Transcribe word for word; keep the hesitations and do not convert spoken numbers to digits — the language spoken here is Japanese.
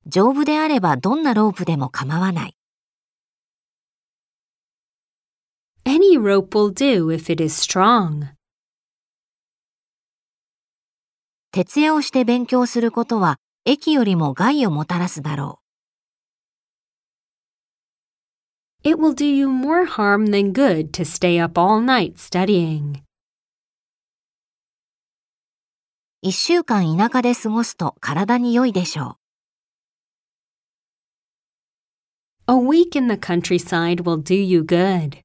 丈夫であればどんなロープでも構わない。 Any rope will do if it is strong. 徹夜をして勉強することは益よりも害をもたらすだろう。It will do you more harm than good to stay up all night studying. 一週間田舎で過ごすと体に良いでしょう。 A week in the countryside will do you good.